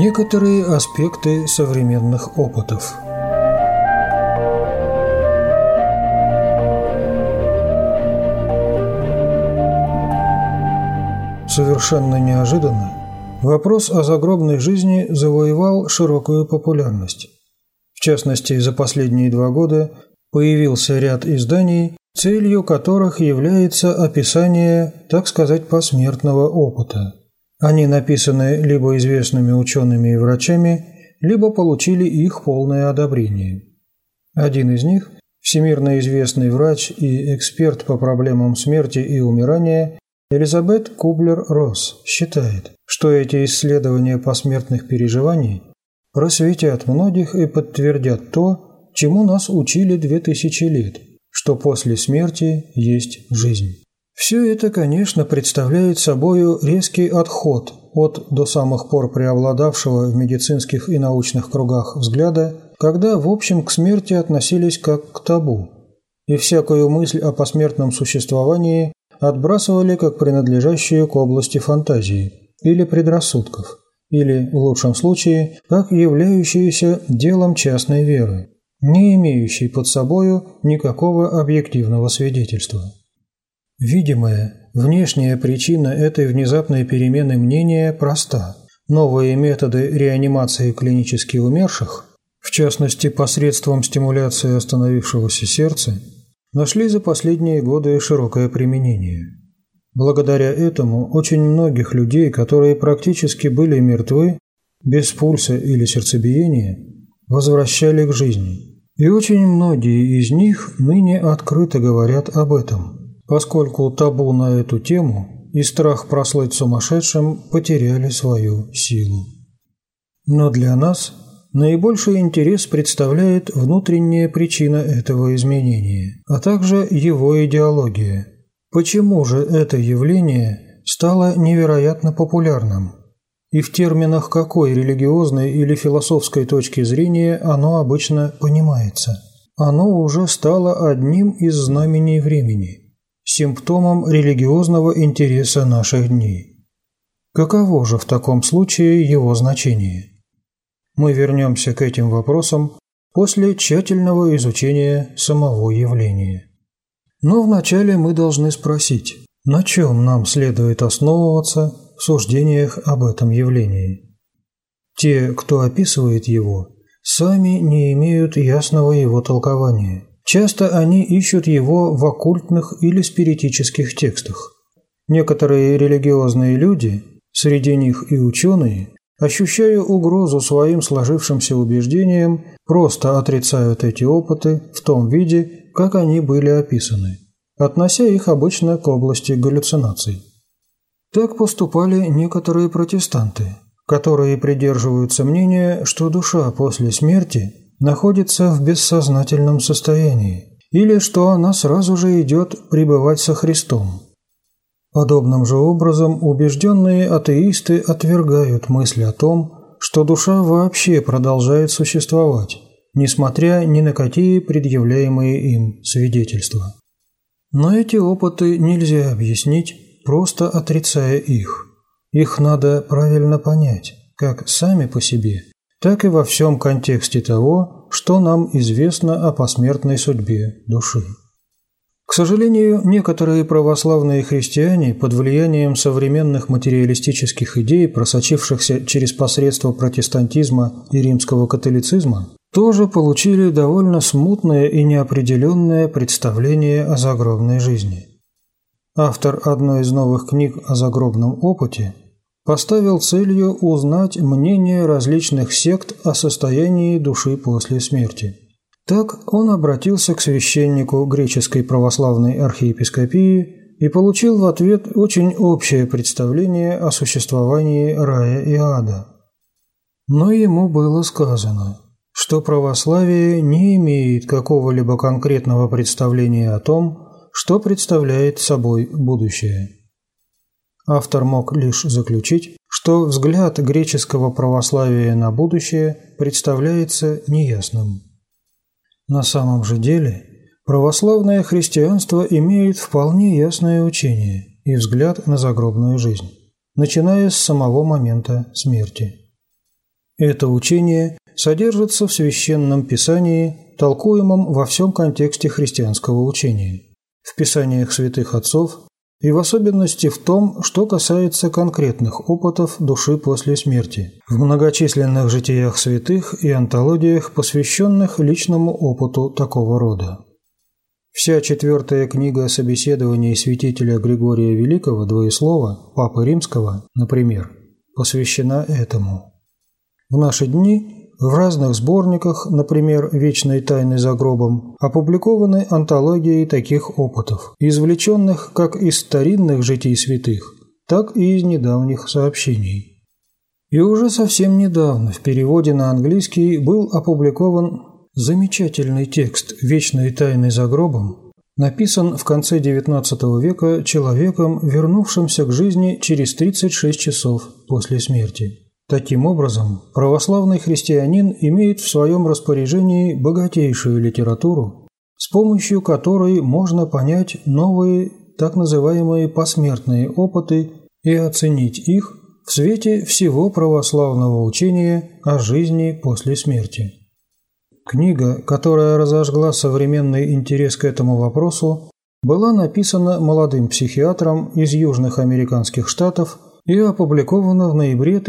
Некоторые аспекты современных опытов. Совершенно неожиданно вопрос о загробной жизни завоевал широкую популярность. В частности, за последние 2 года появился ряд изданий, целью которых является описание, так сказать, посмертного опыта. Они написаны либо известными учеными и врачами, либо получили их полное одобрение. Один из них, всемирно известный врач и эксперт по проблемам смерти и умирания Элизабет Кублер-Росс, считает, что эти исследования посмертных переживаний просветят многих и подтвердят то, чему нас учили 2000 лет, что после смерти есть жизнь. Все это, конечно, представляет собою резкий отход от до самых пор преобладавшего в медицинских и научных кругах взгляда, когда в общем к смерти относились как к табу, и всякую мысль о посмертном существовании отбрасывали как принадлежащую к области фантазии или предрассудков, или, в лучшем случае, как являющуюся делом частной веры, не имеющей под собою никакого объективного свидетельства. Видимая, внешняя причина этой внезапной перемены мнения проста. Новые методы реанимации клинически умерших, в частности посредством стимуляции остановившегося сердца, нашли за последние годы широкое применение. Благодаря этому очень многих людей, которые практически были мертвы, без пульса или сердцебиения, возвращали к жизни. И очень многие из них ныне открыто говорят об этом, поскольку табу на эту тему и страх прослыть сумасшедшим потеряли свою силу. Но для нас наибольший интерес представляет внутренняя причина этого изменения, а также его идеология. Почему же это явление стало невероятно популярным? И в терминах какой религиозной или философской точки зрения оно обычно понимается? Оно уже стало одним из знамений времени, симптомом религиозного интереса наших дней. Каково же в таком случае его значение? Мы вернемся к этим вопросам после тщательного изучения самого явления. Но вначале мы должны спросить, на чем нам следует основываться в суждениях об этом явлении. Те, кто описывает его, сами не имеют ясного его толкования. Часто они ищут его в оккультных или спиритических текстах. Некоторые религиозные люди, среди них и ученые, ощущая угрозу своим сложившимся убеждениям, просто отрицают эти опыты в том виде, как они были описаны, относя их обычно к области галлюцинаций. Так поступали некоторые протестанты, которые придерживаются мнения, что душа после смерти находится в бессознательном состоянии, или что она сразу же идет пребывать со Христом. Подобным же образом убежденные атеисты отвергают мысль о том, что душа вообще продолжает существовать, несмотря ни на какие предъявляемые им свидетельства. Но эти опыты нельзя объяснить, просто отрицая их. Их надо правильно понять, как сами по себе, так и во всем контексте того, что нам известно о посмертной судьбе души. К сожалению, некоторые православные христиане под влиянием современных материалистических идей, просочившихся через посредство протестантизма и римского католицизма, тоже получили довольно смутное и неопределенное представление о загробной жизни. Автор одной из новых книг о загробном опыте поставил целью узнать мнение различных сект о состоянии души после смерти. Так он обратился к священнику греческой православной архиепископии и получил в ответ очень общее представление о существовании рая и ада. Но ему было сказано, что православие не имеет какого-либо конкретного представления о том, что представляет собой будущее. Автор мог лишь заключить, что взгляд греческого православия на будущее представляется неясным. На самом же деле, православное христианство имеет вполне ясное учение и взгляд на загробную жизнь, начиная с самого момента смерти. Это учение содержится в Священном Писании, толкуемом во всем контексте христианского учения, в Писаниях святых отцов и в особенности в том, что касается конкретных опытов души после смерти, в многочисленных житиях святых и антологиях, посвященных личному опыту такого рода. Вся 4-я книга собеседований святителя Григория Великого Двоеслова, Папы Римского, например, посвящена этому. В наши дни в разных сборниках, например, «Вечные тайны за гробом», опубликованы антологии таких опытов, извлеченных как из старинных житий святых, так и из недавних сообщений. И уже совсем недавно в переводе на английский был опубликован замечательный текст «Вечные тайны за гробом», написан в конце XIX века человеком, вернувшимся к жизни через 36 часов после смерти. Таким образом, православный христианин имеет в своем распоряжении богатейшую литературу, с помощью которой можно понять новые так называемые посмертные опыты и оценить их в свете всего православного учения о жизни после смерти. Книга, которая разожгла современный интерес к этому вопросу, была написана молодым психиатром из Южных Американских Штатов и опубликована в ноябре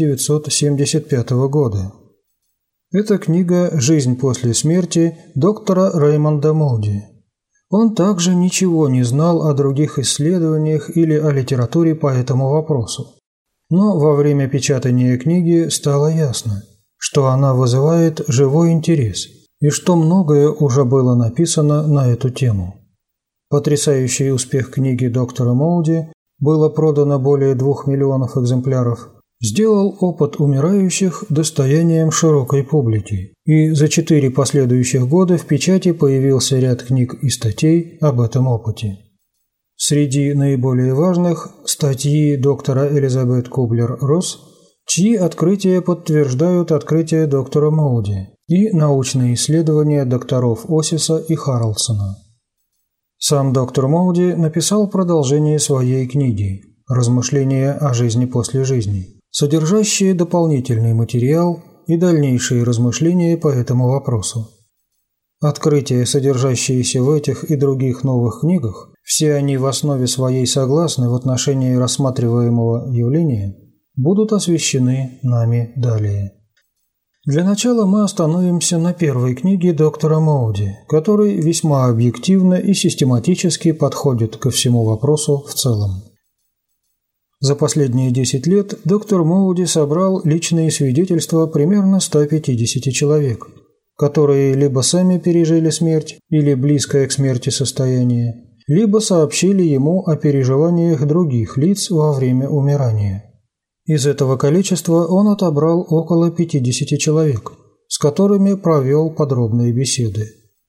1975 года. Это книга «Жизнь после смерти» доктора Реймонда Моуди. Он также ничего не знал о других исследованиях или о литературе по этому вопросу. Но во время печатания книги стало ясно, что она вызывает живой интерес и что многое уже было написано на эту тему. Потрясающий успех книги доктора Моуди, было продано более 2 миллионов экземпляров, сделал опыт умирающих достоянием широкой публики, и за 4 последующих года в печати появился ряд книг и статей об этом опыте. Среди наиболее важных – статьи доктора Элизабет Кублер-Росс, чьи открытия подтверждают открытия доктора Моуди, и научные исследования докторов Осиса и Харлсона. Сам доктор Моуди написал продолжение своей книги «Размышления о жизни после жизни», содержащие дополнительный материал и дальнейшие размышления по этому вопросу. Открытия, содержащиеся в этих и других новых книгах, все они в основе своей согласны в отношении рассматриваемого явления, будут освещены нами далее. Для начала мы остановимся на первой книге доктора Моуди, который весьма объективно и систематически подходит ко всему вопросу в целом. За последние 10 лет доктор Моуди собрал личные свидетельства примерно 150 человек, которые либо сами пережили смерть или близкое к смерти состояние, либо сообщили ему о переживаниях других лиц во время умирания. Из этого количества он отобрал около 50 человек, с которыми провел подробные беседы.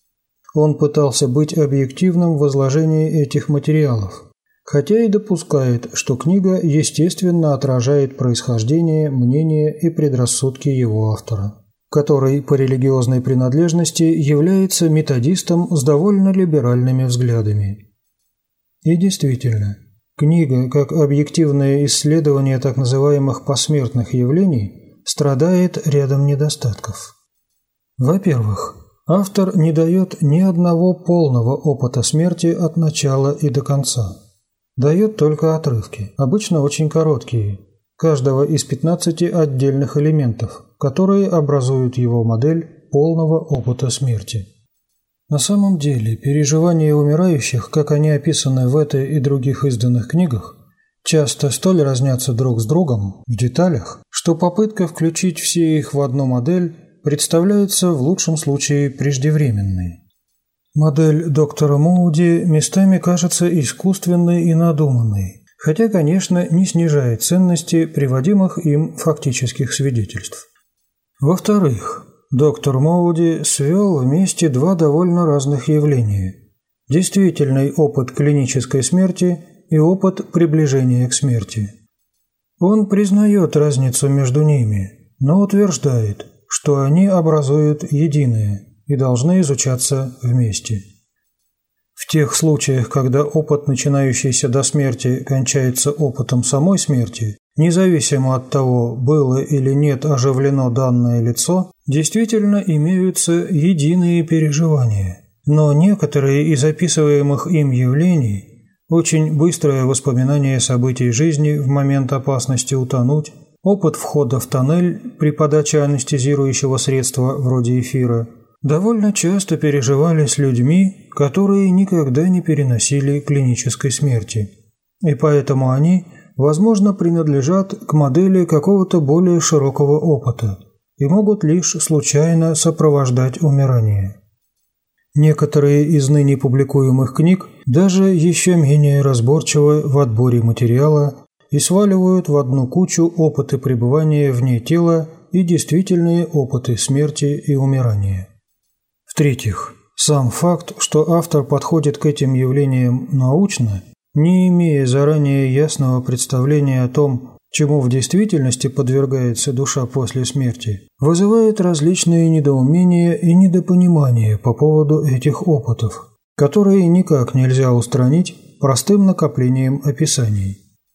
Он пытался быть объективным в изложении этих материалов, хотя и допускает, что книга естественно отражает происхождение, мнение и предрассудки его автора, который по религиозной принадлежности является методистом с довольно либеральными взглядами. И действительно, книга, как объективное исследование так называемых посмертных явлений, страдает рядом недостатков. Во-первых, автор не дает ни одного полного опыта смерти от начала и до конца. Дает только отрывки, обычно очень короткие, каждого из 15 отдельных элементов, которые образуют его модель полного опыта смерти. На самом деле, переживания умирающих, как они описаны в этой и других изданных книгах, часто столь разнятся друг с другом в деталях, что попытка включить все их в одну модель представляется в лучшем случае преждевременной. Модель доктора Моуди местами кажется искусственной и надуманной, хотя, конечно, не снижает ценности приводимых им фактических свидетельств. Во-вторых, доктор Моуди свел вместе 2 довольно разных явления – действительный опыт клинической смерти и опыт приближения к смерти. Он признает разницу между ними, но утверждает, что они образуют единое и должны изучаться вместе. В тех случаях, когда опыт, начинающийся до смерти, кончается опытом самой смерти, независимо от того, было или нет оживлено данное лицо, действительно имеются единые переживания. Но некоторые из описываемых им явлений, очень быстрое воспоминание событий жизни в момент опасности утонуть, опыт входа в тоннель при подаче анестезирующего средства вроде эфира, довольно часто переживались людьми, которые никогда не переносили клинической смерти. И поэтому они, возможно, принадлежат к модели какого-то более широкого опыта и могут лишь случайно сопровождать умирание. Некоторые из ныне публикуемых книг даже еще менее разборчивы в отборе материала и сваливают в одну кучу опыты пребывания вне тела и действительные опыты смерти и умирания. В-третьих, сам факт, что автор подходит к этим явлениям научно, не имея заранее ясного представления о том, чему в действительности подвергается душа после смерти, вызывает различные недоумения и недопонимания по поводу этих опытов, которые никак нельзя устранить простым накоплением описаний.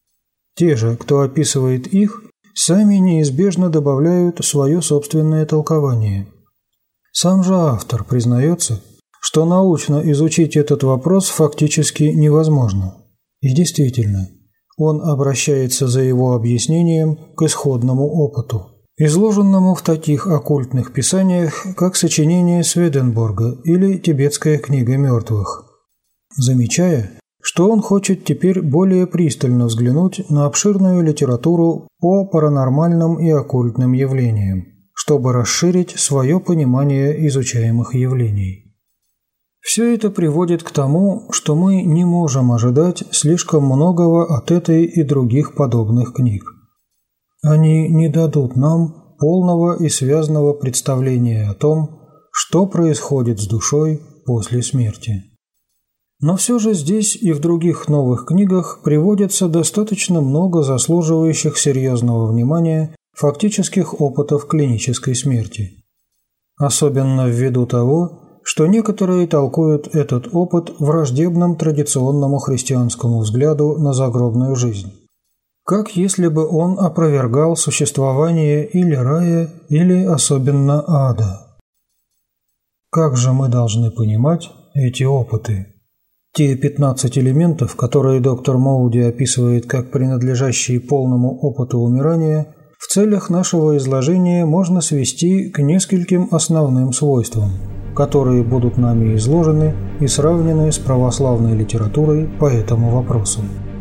Те же, кто описывает их, сами неизбежно добавляют свое собственное толкование. Сам же автор признается, что научно изучить этот вопрос фактически невозможно. И действительно, он обращается за его объяснением к исходному опыту, изложенному в таких оккультных писаниях, как сочинение Сведенборга или Тибетская книга мертвых, замечая, что он хочет теперь более пристально взглянуть на обширную литературу по паранормальным и оккультным явлениям, чтобы расширить свое понимание изучаемых явлений. Все это приводит к тому, что мы не можем ожидать слишком многого от этой и других подобных книг. Они не дадут нам полного и связанного представления о том, что происходит с душой после смерти. Но все же здесь и в других новых книгах приводится достаточно много заслуживающих серьезного внимания фактических опытов клинической смерти. Особенно ввиду того, что некоторые толкуют этот опыт враждебным традиционному христианскому взгляду на загробную жизнь, как если бы он опровергал существование или рая, или особенно ада. Как же мы должны понимать эти опыты? Те 15 элементов, которые доктор Моуди описывает как принадлежащие полному опыту умирания, в целях нашего изложения можно свести к нескольким основным свойствам, которые будут нами изложены и сравнены с православной литературой по этому вопросу.